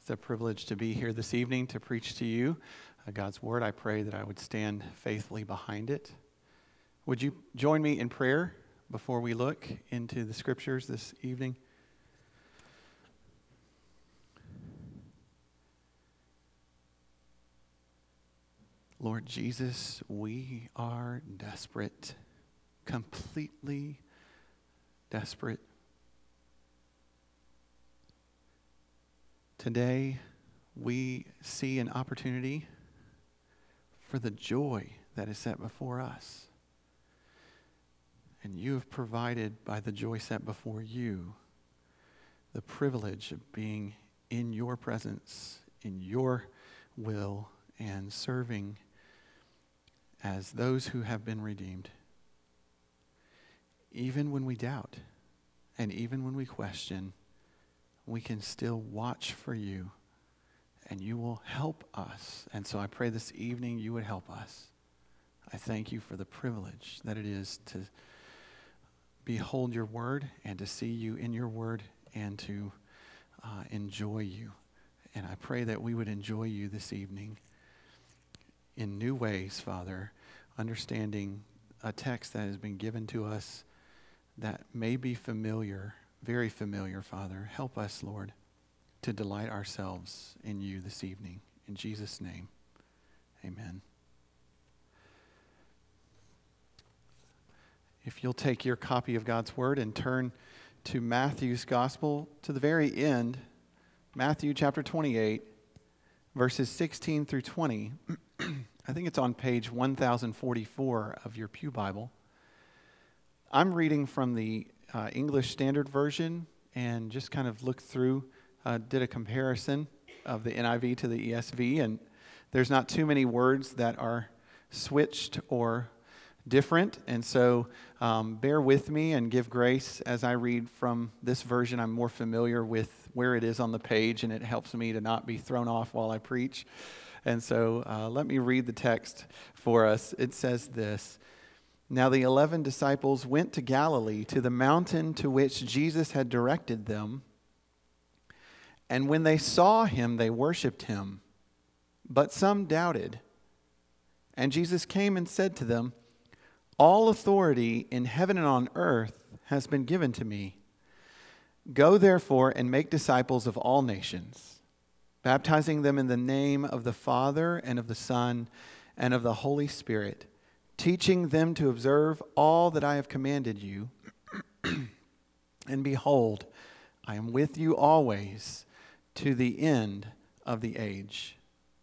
It's a privilege to be here this evening to preach to you God's Word. I pray that I would stand faithfully behind it. Would you join me in prayer before we look into the Scriptures this evening? Lord Jesus, we are desperate, completely desperate. Today, we see an opportunity for the joy that is set before us. And you have provided, by the joy set before you, the privilege of being in your presence, in your will, and serving as those who have been redeemed. Even when we doubt, and even when we question, we can still watch for you, and you will help us. And so I pray this evening you would help us. I thank you for the privilege that it is to behold your word and to see you in your word and to enjoy you. And I pray that we would enjoy you this evening in new ways, Father, understanding a text that has been given to us that may be familiar, very familiar, Father. Help us, Lord, to delight ourselves in you this evening. In Jesus' name, amen. If you'll take your copy of God's Word and turn to Matthew's Gospel to the very end, Matthew chapter 28, verses 16 through 20. I think it's on page 1044 of your Pew Bible. I'm reading from the English Standard Version and just kind of looked through, did a comparison of the NIV to the ESV, and there's not too many words that are switched or different, and so bear with me and give grace as I read from this version. I'm more familiar with where it is on the page, and it helps me to not be thrown off while I preach. And so let me read the text for us. It says this: Now the 11 disciples went to Galilee, to the mountain to which Jesus had directed them. And when they saw him, they worshipped him. But some doubted. And Jesus came and said to them, All authority in heaven and on earth has been given to me. Go therefore and make disciples of all nations, baptizing them in the name of the Father and of the Son and of the Holy Spirit, teaching them to observe all that I have commanded you. And behold, I am with you always to the end of the age.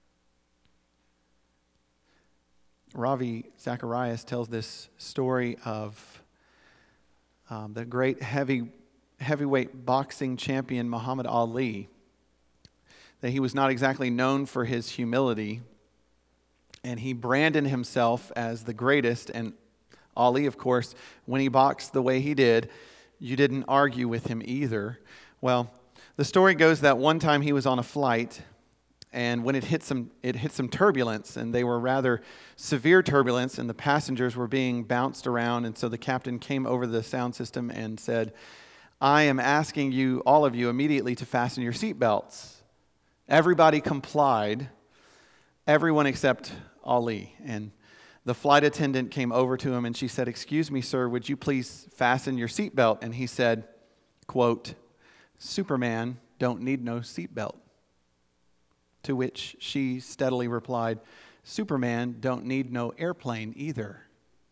Ravi Zacharias tells this story of the great heavyweight boxing champion Muhammad Ali, that he was not exactly known for his humility, and he branded himself as the greatest. And Ali, of course, when he boxed the way he did, you didn't argue with him either. Well, the story goes that one time he was on a flight, and when it hit some turbulence, and they were rather severe turbulence, and the passengers were being bounced around, and so the captain came over the sound system and said, I am asking you, all of you, immediately to fasten your seatbelts. Everybody complied, everyone except Ali. And the flight attendant came over to him and she said, Excuse me, sir, would you please fasten your seatbelt? And he said, quote, Superman don't need no seatbelt. To which she steadily replied, Superman don't need no airplane either.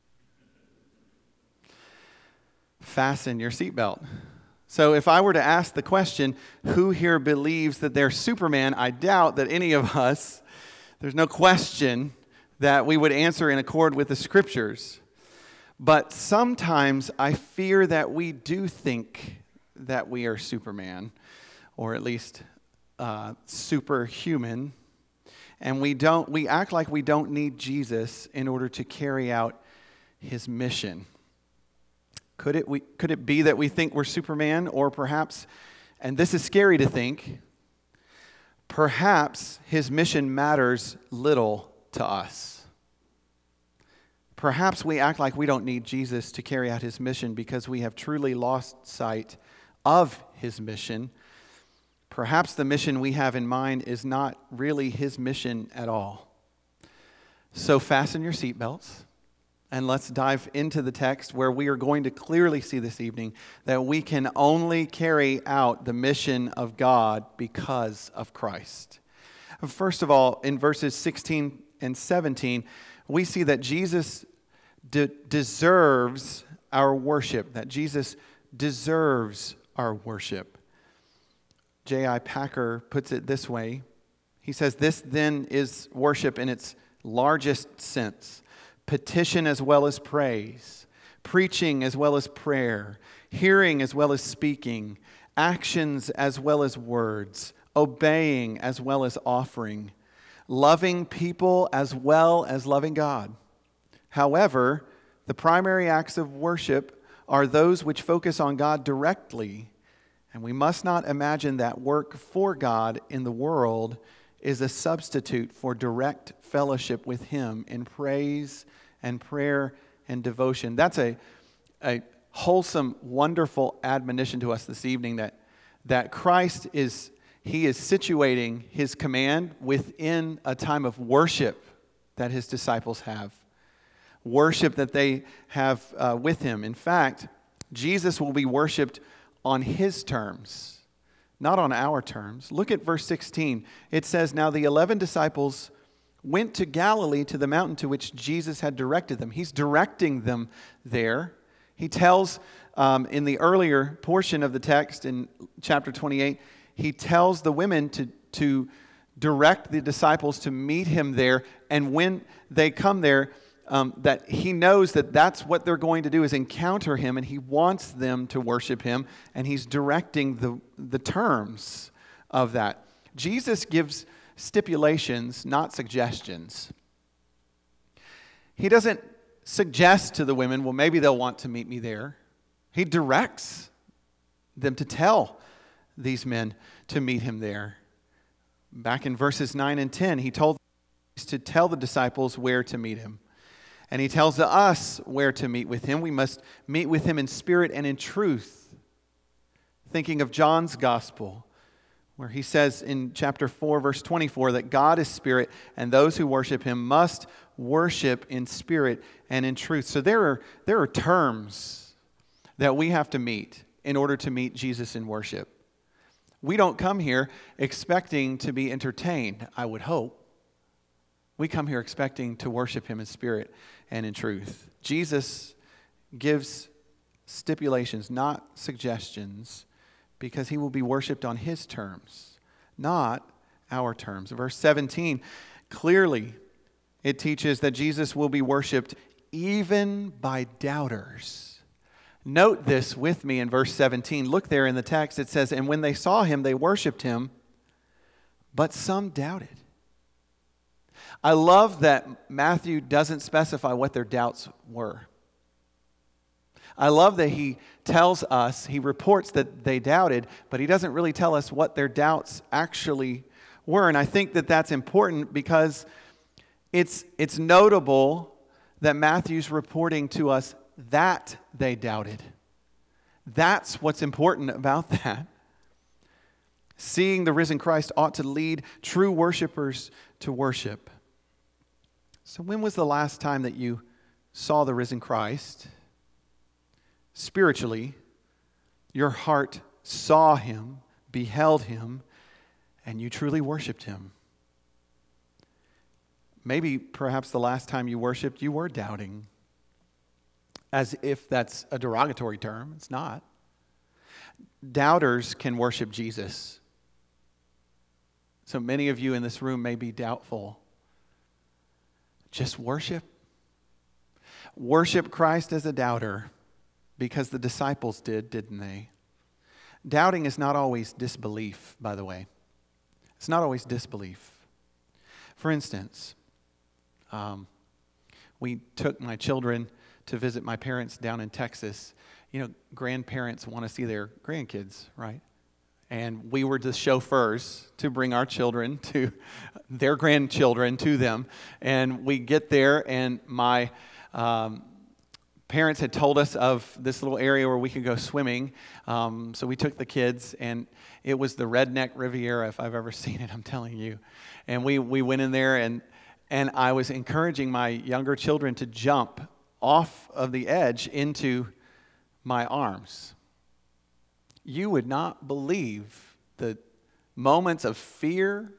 Fasten your seatbelt. So if I were to ask the question, who here believes that they're Superman, I doubt that any of us, there's no question that we would answer in accord with the Scriptures. But sometimes I fear that we do think that we are Superman, or at least superhuman, and we act like we don't need Jesus in order to carry out his mission. Could it be that we think we're Superman, or perhaps, and this is scary to think, perhaps his mission matters little to us. Perhaps we act like we don't need Jesus to carry out his mission because we have truly lost sight of his mission. perhaps the mission we have in mind is not really his mission at all. So fasten your seatbelts, and let's dive into the text where we are going to clearly see this evening that we can only carry out the mission of God because of Christ. First of all, in verses 16 and 17, we see that Jesus deserves our worship, that Jesus deserves our worship. J.I. Packer puts it this way. He says, "This then is worship in its largest sense. Petition as well as praise, preaching as well as prayer, hearing as well as speaking, actions as well as words, obeying as well as offering, loving people as well as loving God. However, the primary acts of worship are those which focus on God directly, and we must not imagine that work for God in the world is a substitute for direct fellowship with Him in praise and prayer and devotion." That's a wholesome, wonderful admonition to us this evening that Christ is situating His command within a time of worship that His disciples have. Worship that they have with Him. In fact, Jesus will be worshiped on His terms, not on our terms. Look at verse 16. It says, "Now the 11 disciples went to Galilee to the mountain to which Jesus had directed them." He's directing them there. He tells, in the earlier portion of the text in chapter 28, he tells the women to direct the disciples to meet him there. And when they come there, that he knows that that's what they're going to do, is encounter him, and he wants them to worship him, and he's directing the terms of that. Jesus gives stipulations, not suggestions. He doesn't suggest to the women, well, maybe they'll want to meet me there. He directs them to tell these men to meet him there. Back in verses 9 and 10, he told them to tell the disciples where to meet him. And he tells us where to meet with him. We must meet with him in spirit and in truth. Thinking of John's gospel, where he says in chapter 4, verse 24, that God is spirit, and those who worship him must worship in spirit and in truth. So there are terms that we have to meet in order to meet Jesus in worship. We don't come here expecting to be entertained, I would hope. We come here expecting to worship him in spirit and in truth. Jesus gives stipulations, not suggestions, because he will be worshiped on his terms, not our terms. Verse 17, clearly it teaches that Jesus will be worshiped even by doubters. Note this with me in verse 17. Look there in the text. It says, "And when they saw him, they worshiped him, but some doubted." I love that Matthew doesn't specify what their doubts were. I love that he tells us, he reports that they doubted, but he doesn't really tell us what their doubts actually were. And I think that that's important because it's notable that Matthew's reporting to us that they doubted. That's what's important about that. Seeing the risen Christ ought to lead true worshipers to worship. So when was the last time that you saw the risen Christ? Spiritually, your heart saw him, beheld him, and you truly worshiped him. Maybe perhaps the last time you worshiped, you were doubting. As if that's a derogatory term. It's not. Doubters can worship Jesus. So many of you in this room may be doubtful. Just worship. Worship Christ as a doubter, because the disciples did, didn't they? Doubting is not always disbelief, by the way. It's not always disbelief. For instance, we took my children to visit my parents down in Texas. You know, grandparents want to see their grandkids, right? And we were the chauffeurs to bring our children to their grandchildren to them. And we get there, and my parents had told us of this little area where we could go swimming. So we took the kids, and It was the Redneck Riviera, if I've ever seen it, I'm telling you. And we went in there, and I was encouraging my younger children to jump off of the edge into my arms. You would not believe the moments of fear,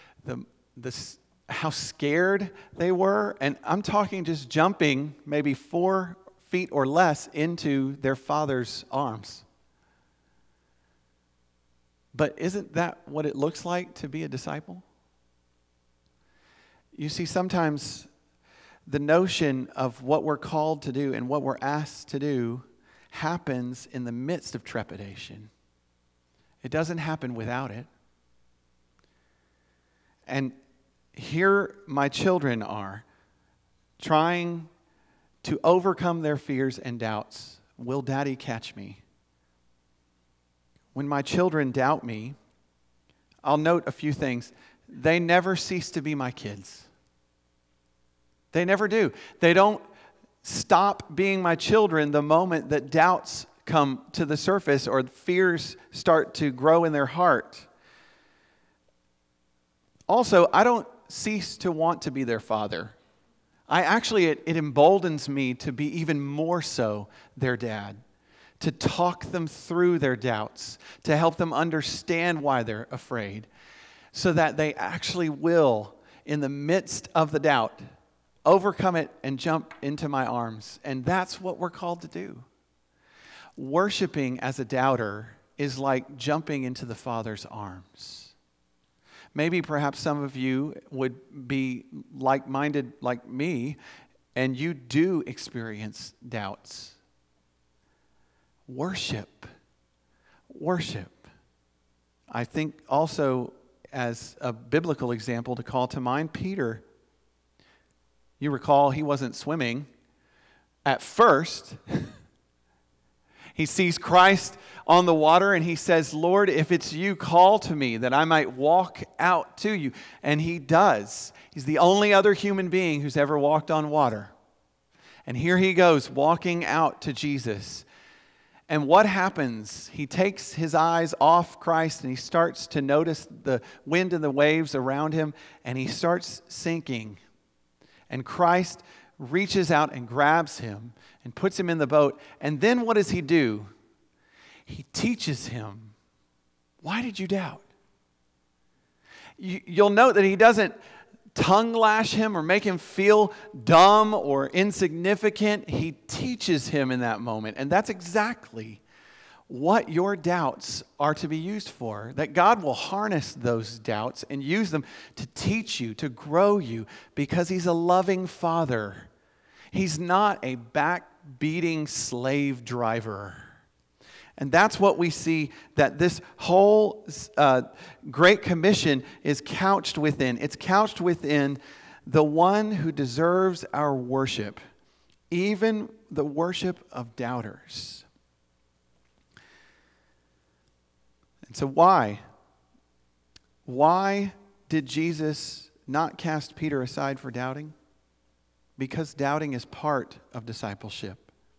how scared they were. And I'm talking just jumping maybe 4 feet or less into their father's arms. But isn't that what it looks like to be a disciple? You see, sometimes the notion of what we're called to do and what we're asked to do happens in the midst of trepidation. It doesn't happen without it. And here my children are trying to overcome their fears and doubts. Will Daddy catch me? When my children doubt me, I'll note a few things. They never cease to be my kids. They never do. They don't stop being my children the moment that doubts come to the surface or fears start to grow in their heart. Also, I don't cease to want to be their father. It emboldens me to be even more so their dad, to talk them through their doubts, to help them understand why they're afraid, so that they actually will, in the midst of the doubt, overcome it and jump into my arms. And that's what we're called to do. Worshiping as a doubter is like jumping into the Father's arms. Maybe perhaps some of you would be like-minded like me, and you do experience doubts. Worship. I think also as a biblical example to call to mind, Peter. You recall he wasn't swimming at first. He sees Christ on the water and he says, Lord, if it's you, call to me that I might walk out to you. And he does. He's the only other human being who's ever walked on water. And here he goes walking out to Jesus. And what happens? He takes his eyes off Christ and he starts to notice the wind and the waves around him, and he starts sinking. And Christ reaches out and grabs him and puts him in the boat. And then what does he do? He teaches him, why did you doubt? You'll note that he doesn't tongue lash him or make him feel dumb or insignificant. He teaches him in that moment. And that's exactly what your doubts are to be used for. That God will harness those doubts and use them to teach you, to grow you, because He's a loving Father. He's not a backbeating slave driver. And that's what we see that this whole Great Commission is couched within. It's couched within the one who deserves our worship, even the worship of doubters. And so why? Why did Jesus not cast Peter aside for doubting? Because doubting is part of discipleship.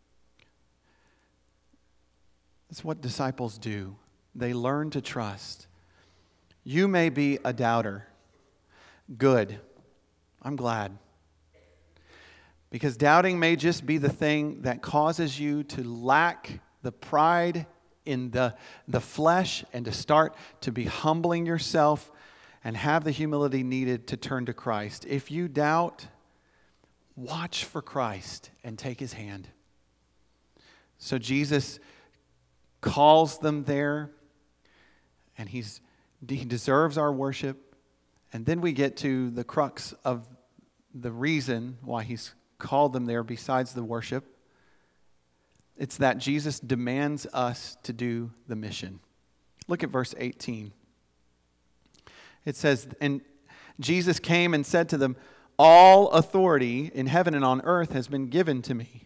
That's what disciples do. They learn to trust. You may be a doubter. Good. I'm glad. Because doubting may just be the thing that causes you to lack the pride in the flesh and to start to be humbling yourself and have the humility needed to turn to Christ. If you doubt, watch for Christ and take His hand. So Jesus calls them there, and He deserves our worship. And then we get to the crux of the reason why He's called them there besides the worship. It's that Jesus demands us to do the mission. Look at verse 18. It says, and Jesus came and said to them, all authority in heaven and on earth has been given to me.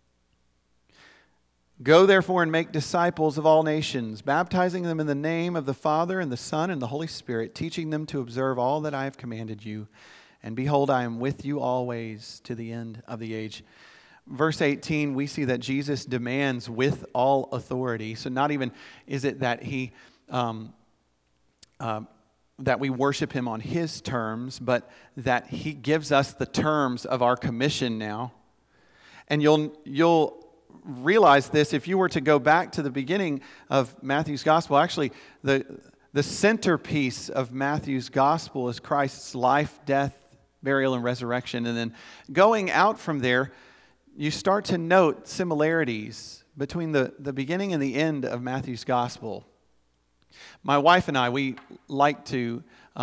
Go therefore and make disciples of all nations, baptizing them in the name of the Father and the Son and the Holy Spirit, teaching them to observe all that I have commanded you. And behold, I am with you always to the end of the age. Verse 18, we see that Jesus demands with all authority. So not even is it that He that we worship him on his terms, but that he gives us the terms of our commission now. And you'll realize this if you were to go back to the beginning of Matthew's gospel. Actually, the centerpiece of Matthew's gospel is Christ's life, death, burial, and resurrection. And then going out from there, you start to note similarities between the beginning and the end of Matthew's gospel. My wife and I, we like to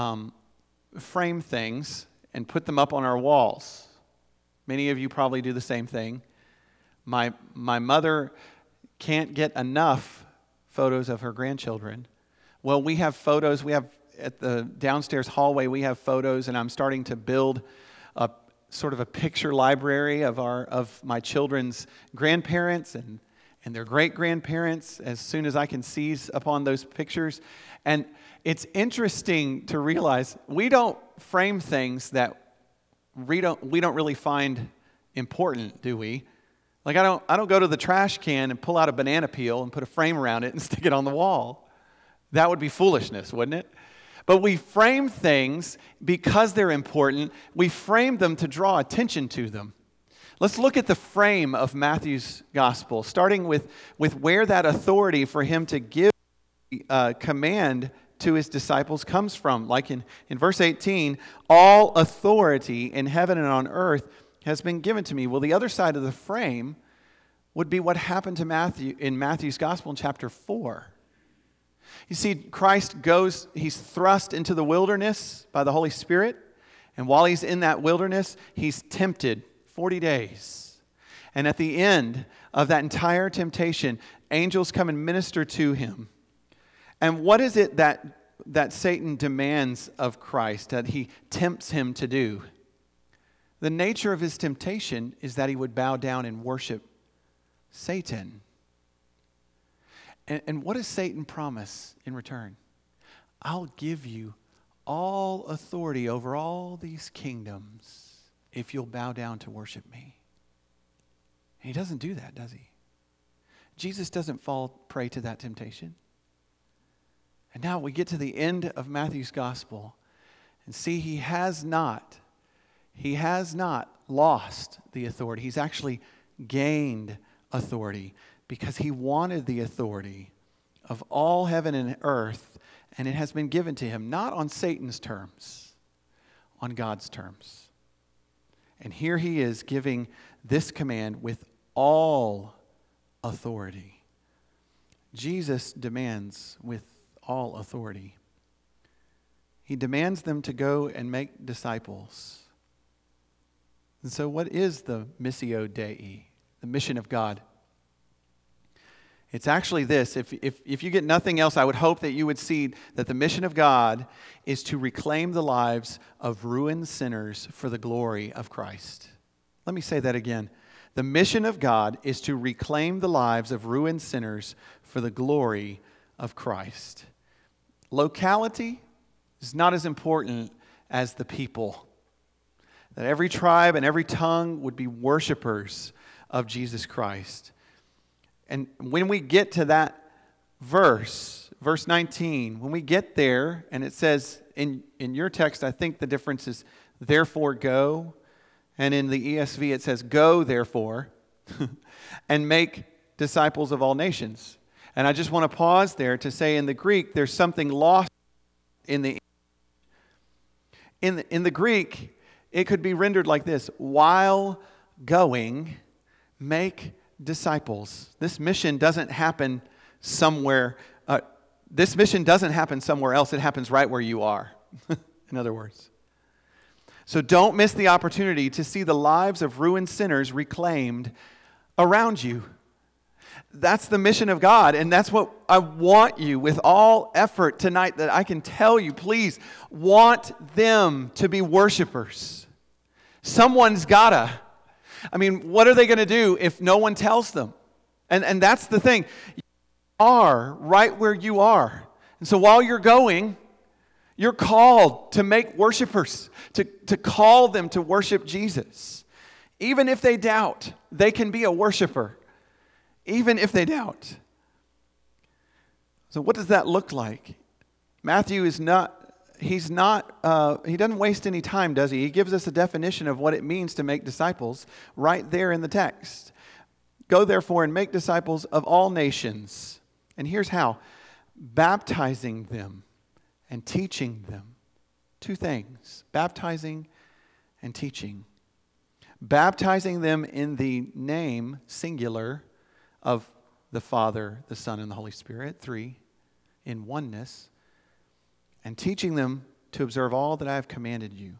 frame things and put them up on our walls. Many of you probably do the same thing. My mother can't get enough photos of her grandchildren. Well, we have photos. We have at the downstairs hallway, we have photos, and I'm starting to build a sort of a picture library of my children's grandparents and their great-grandparents as soon as I can seize upon those pictures. And it's interesting to realize we don't frame things that we don't really find important, do we? Like I don't go to the trash can and pull out a banana peel and put a frame around it and stick it on the wall. That would be foolishness, wouldn't it? But we frame things because they're important. We frame them to draw attention to them. Let's look at the frame of Matthew's gospel, starting with where that authority for him to give command to his disciples comes from. Like in verse 18, all authority in heaven and on earth has been given to me. Well, the other side of the frame would be what happened to Matthew in Matthew's gospel in chapter 4. You see, Christ goes, he's thrust into the wilderness by the Holy Spirit. And while he's in that wilderness, he's tempted 40 days. And at the end of that entire temptation, angels come and minister to him. And what is it that Satan demands of Christ, that he tempts him to do? The nature of his temptation is that he would bow down and worship Satan. And what does Satan promise in return? I'll give you all authority over all these kingdoms if you'll bow down to worship me. And he doesn't do that, does he? Jesus doesn't fall prey to that temptation. And now we get to the end of Matthew's gospel and see he has not lost the authority. He's actually gained authority because he wanted the authority of all heaven and earth, and it has been given to him, not on Satan's terms, on God's terms. And here he is giving this command with all authority. Jesus demands with all authority. He demands them to go and make disciples. And so what is the Missio Dei, the mission of God? It's actually this. If you get nothing else, I would hope that you would see that the mission of God is to reclaim the lives of ruined sinners for the glory of Christ. Let me say that again. The mission of God is to reclaim the lives of ruined sinners for the glory of Christ. Locality is not as important as the people. That every tribe and every tongue would be worshipers of Jesus Christ. And when we get to that verse 19, when we get there, and it says, in your text, I think the difference is, therefore go. And in the ESV, it says, go therefore, and make disciples of all nations. And I just want to pause there to say in the Greek, there's something lost in the Greek, it could be rendered like this: while going, make disciples. This mission doesn't happen somewhere. This mission doesn't happen somewhere else. It happens right where you are. In other words. So don't miss the opportunity to see the lives of ruined sinners reclaimed around you. That's the mission of God, and that's what I want you with all effort tonight, that I can tell you, please, want them to be worshipers. Someone's gotta. I mean, what are they going to do if no one tells them? And that's the thing. You are right where you are. And so while you're going, you're called to make worshipers, to call them to worship Jesus. Even if they doubt, they can be a worshiper. Even if they doubt. So what does that look like? Matthew is not, he doesn't waste any time, does he? He gives us a definition of what it means to make disciples right there in the text. Go therefore and make disciples of all nations. And here's how: baptizing them and teaching them. Two things: baptizing and teaching. Baptizing them in the name, singular, of the Father, the Son, and the Holy Spirit, three, in oneness, and teaching them to observe all that I have commanded you.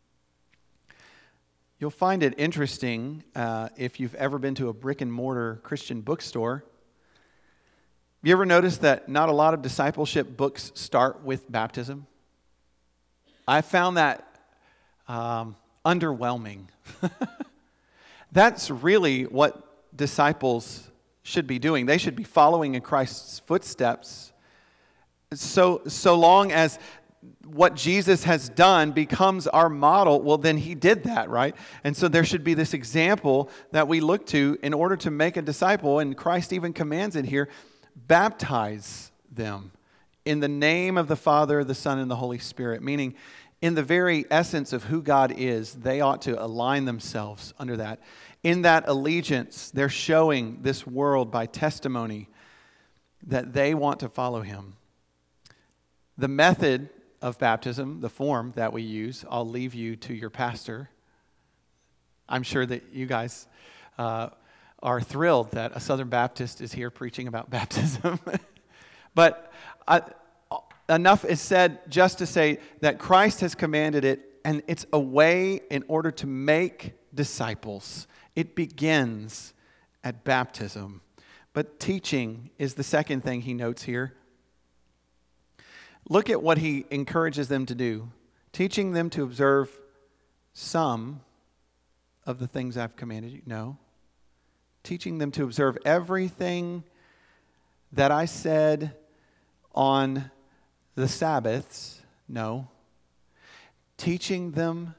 You'll find it interesting if you've ever been to a brick and mortar Christian bookstore. You ever notice that not a lot of discipleship books start with baptism? I found that underwhelming. That's really what disciples should be doing. They should be following in Christ's footsteps. So long as what Jesus has done becomes our model, well, then he did that, right? And so there should be this example that we look to in order to make a disciple, and Christ even commands it here: baptize them in the name of the Father, the Son, and the Holy Spirit, meaning in the very essence of who God is, they ought to align themselves under that. In that allegiance, they're showing this world by testimony that they want to follow him. The method of baptism, the form that we use, I'll leave you to your pastor. I'm sure that you guys are thrilled that a Southern Baptist is here preaching about baptism. But enough is said just to say that Christ has commanded it, and it's a way in order to make disciples. It begins at baptism. But teaching is the second thing he notes here. Look at what he encourages them to do. Teaching them to observe some of the things I've commanded you. No. Teaching them to observe everything that I said on the Sabbaths. No. Teaching them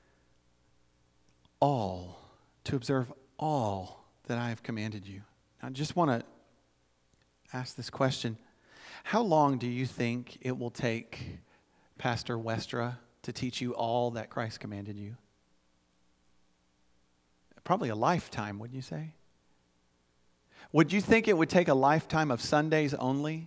all, to observe all that I have commanded you. I just want to ask this question. How long do you think it will take Pastor Westra to teach you all that Christ commanded you? Probably a lifetime, wouldn't you say? Would you think it would take a lifetime of Sundays only?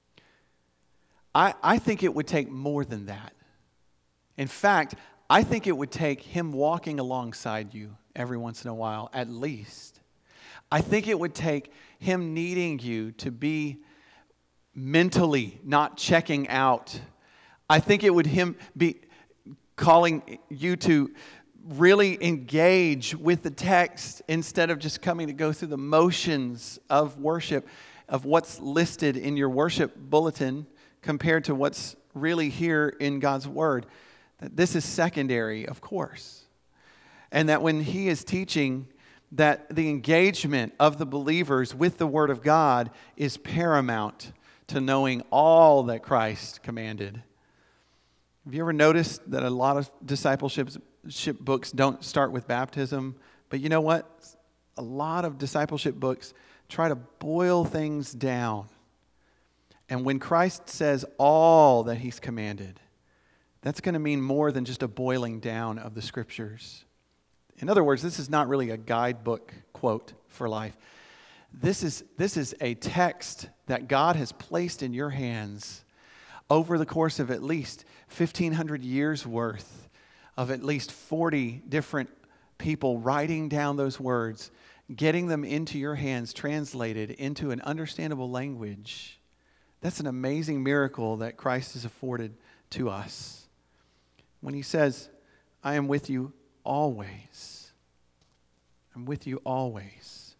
I think it would take more than that. In fact, I think it would take him walking alongside you every once in a while, at least. I think it would take him needing you to be mentally not checking out. I think it would him be calling you to really engage with the text instead of just coming to go through the motions of worship, of what's listed in your worship bulletin compared to what's really here in God's Word. That this is secondary, of course. And that when he is teaching, that the engagement of the believers with the Word of God is paramount to knowing all that Christ commanded. Have you ever noticed that a lot of discipleship books don't start with baptism? But you know what? A lot of discipleship books try to boil things down. And when Christ says all that he's commanded, that's going to mean more than just a boiling down of the Scriptures. In other words, this is not really a guidebook quote for life. This is a text that God has placed in your hands over the course of at least 1,500 years worth of at least 40 different people writing down those words, getting them into your hands, translated into an understandable language. That's an amazing miracle that Christ has afforded to us. When he says, I am with you always. I'm with you always.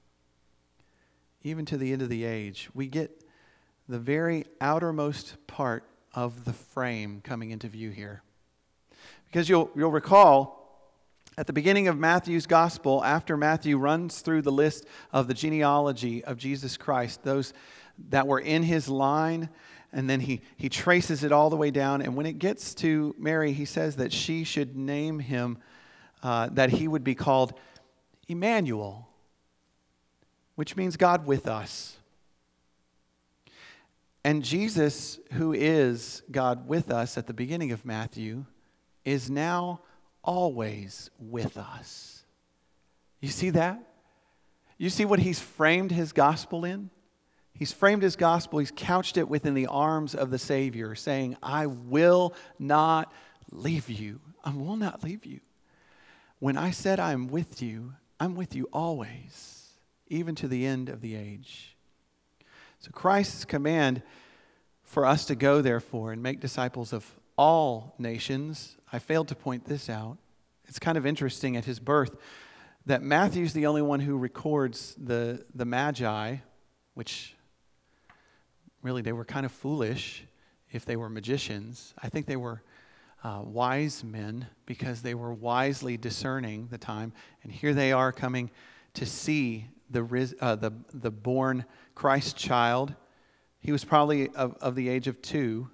Even to the end of the age, we get the very outermost part of the frame coming into view here. Because you'll recall, at the beginning of Matthew's gospel, after Matthew runs through the list of the genealogy of Jesus Christ, those that were in his line, and then he traces it all the way down. And when it gets to Mary, he says that she should name him, that he would be called Emmanuel, which means God with us. And Jesus, who is God with us at the beginning of Matthew, is now always with us. You see that? You see what he's framed his gospel in? He's framed his gospel, he's couched it within the arms of the Savior, saying, I will not leave you. I will not leave you. When I said I'm with you always, even to the end of the age. So Christ's command for us to go, therefore, and make disciples of all nations, I failed to point this out. It's kind of interesting at his birth that Matthew's the only one who records the Magi, which really they were kind of foolish if they were magicians. I think they were wise men because they were wisely discerning the time. And here they are coming to see the born Christ child. He was probably of the age of 2.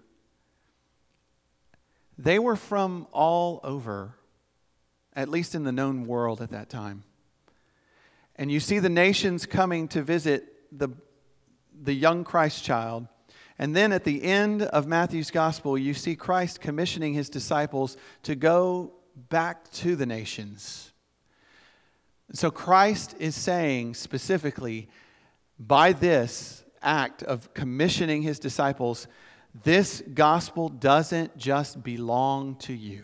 They were from all over, at least in the known world at that time. And you see the nations coming to visit the young Christ child. And then at the end of Matthew's gospel, you see Christ commissioning his disciples to go back to the nations. So Christ is saying specifically, by this act of commissioning his disciples, this gospel doesn't just belong to you.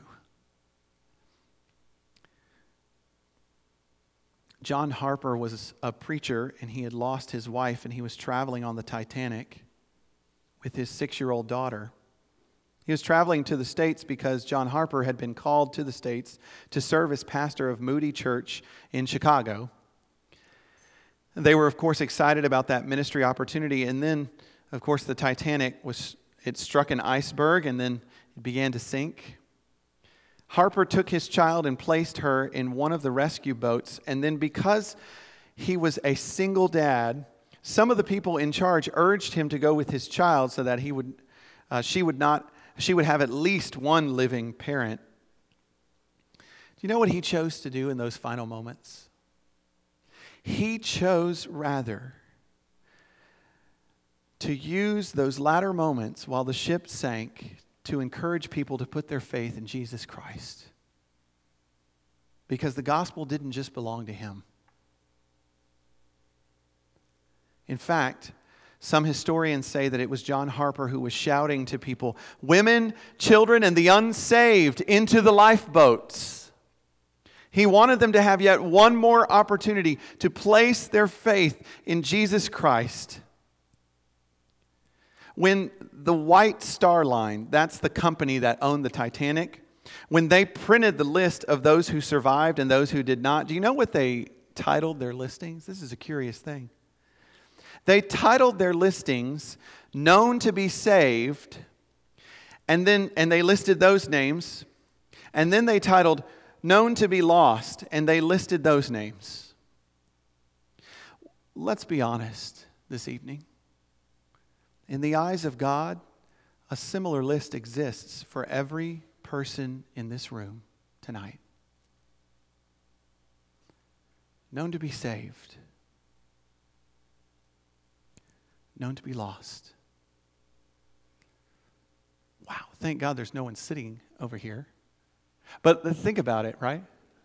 John Harper was a preacher, and he had lost his wife, and he was traveling on the Titanic with his 6-year-old daughter. He was traveling to the States because John Harper had been called to the States to serve as pastor of Moody Church in Chicago. They were, of course, excited about that ministry opportunity, and then, of course, the Titanic it struck an iceberg, and then it began to sink. Harper took his child and placed her in one of the rescue boats, and then because he was a single dad, some of the people in charge urged him to go with his child so that she would have at least one living parent. Do you know what he chose to do in those final moments? He chose rather to use those latter moments while the ship sank to encourage people to put their faith in Jesus Christ. Because the gospel didn't just belong to him. In fact, some historians say that it was John Harper who was shouting to people, women, children, and the unsaved into the lifeboats. He wanted them to have yet one more opportunity to place their faith in Jesus Christ. When the White Star Line, that's the company that owned the Titanic, when they printed the list of those who survived and those who did not, do you know what they titled their listings? This is a curious thing. They titled their listings known to be saved, and they listed those names, and then they titled known to be lost, and they listed those names. Let's be honest this evening. In the eyes of God, a similar list exists for every person in this room tonight. Known to be saved. Known to be lost. Wow, thank God there's no one sitting over here. But think about it, right?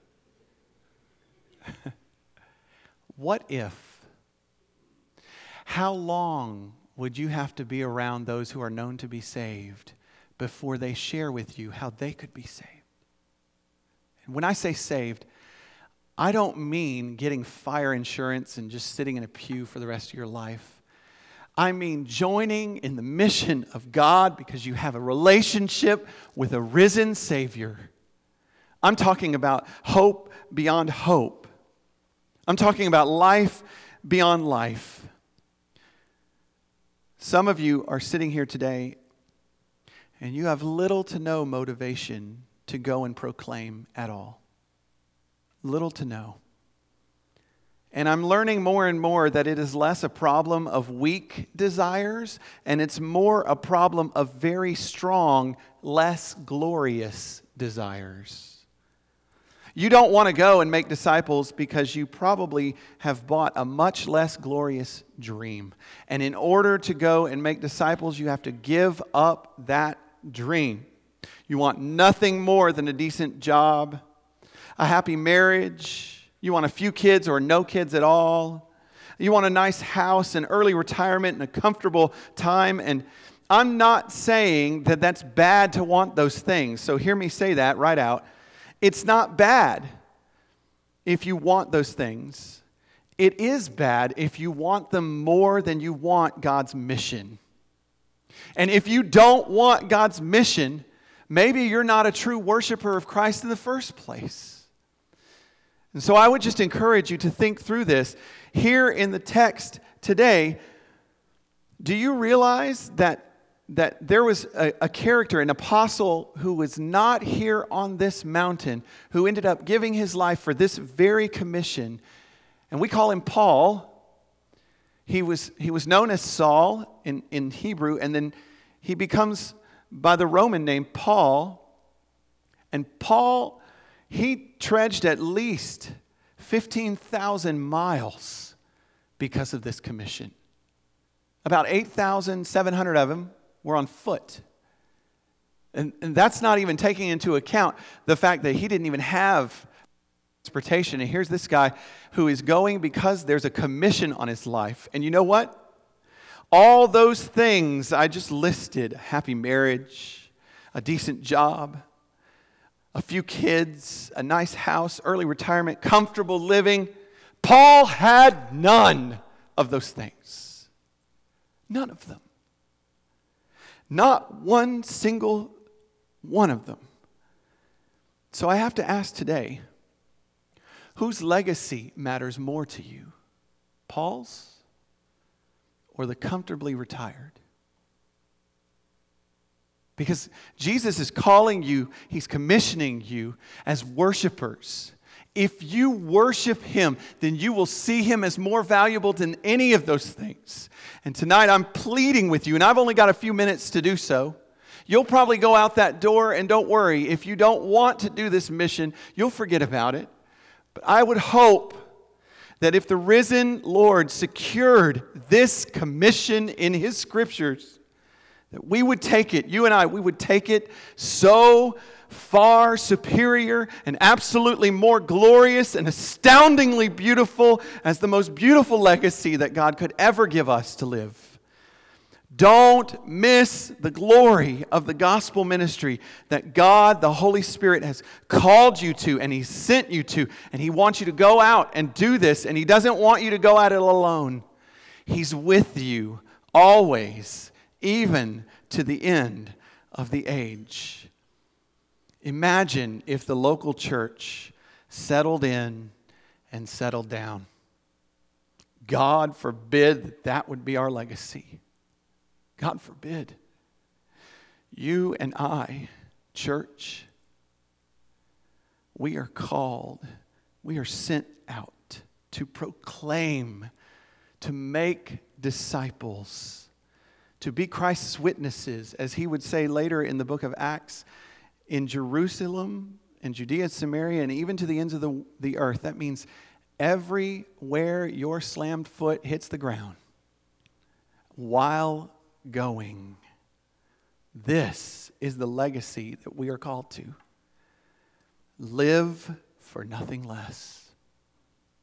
What if? How long would you have to be around those who are known to be saved before they share with you how they could be saved? And when I say saved, I don't mean getting fire insurance and just sitting in a pew for the rest of your life. I mean joining in the mission of God because you have a relationship with a risen Savior. I'm talking about hope beyond hope. I'm talking about life beyond life. Some of you are sitting here today and you have little to no motivation to go and proclaim at all. Little to no. And I'm learning more and more that it is less a problem of weak desires and it's more a problem of very strong, less glorious desires. You don't want to go and make disciples because you probably have bought a much less glorious dream. And in order to go and make disciples, you have to give up that dream. You want nothing more than a decent job, a happy marriage. You want a few kids or no kids at all. You want a nice house, an early retirement, and a comfortable time. And I'm not saying that that's bad to want those things. So hear me say that right out. It's not bad if you want those things. It is bad if you want them more than you want God's mission. And if you don't want God's mission, maybe you're not a true worshiper of Christ in the first place. And so I would just encourage you to think through this. Here in the text today, do you realize that there was a character, an apostle who was not here on this mountain, who ended up giving his life for this very commission? And we call him Paul. He was known as Saul in Hebrew, and then he becomes by the Roman name Paul. And Paul, he trudged at least 15,000 miles because of this commission. About 8,700 of them were on foot. And that's not even taking into account the fact that he didn't even have transportation. And here's this guy who is going because there's a commission on his life. And you know what? All those things I just listed, happy marriage, a decent job, a few kids, a nice house, early retirement, comfortable living. Paul had none of those things. None of them. Not one single one of them. So I have to ask today, whose legacy matters more to you? Paul's or the comfortably retired? Because Jesus is calling you, He's commissioning you as worshipers. If you worship Him, then you will see Him as more valuable than any of those things. And tonight I'm pleading with you, and I've only got a few minutes to do so. You'll probably go out that door, and don't worry, if you don't want to do this mission, you'll forget about it. But I would hope that if the risen Lord secured this commission in His Scriptures, that we would take it, you and I, we would take it so far superior and absolutely more glorious and astoundingly beautiful as the most beautiful legacy that God could ever give us to live. Don't miss the glory of the gospel ministry that God, the Holy Spirit, has called you to and He sent you to. And He wants you to go out and do this. And He doesn't want you to go at it alone. He's with you always, even to the end of the age. Imagine if the local church settled in and settled down. God forbid that would be our legacy. God forbid. You and I, church, we are called, we are sent out to proclaim, to make disciples, to be Christ's witnesses, as He would say later in the book of Acts, in Jerusalem and Judea, Samaria, and even to the ends of the earth. That means everywhere your slammed foot hits the ground while going. This is the legacy that we are called to. Live for nothing less.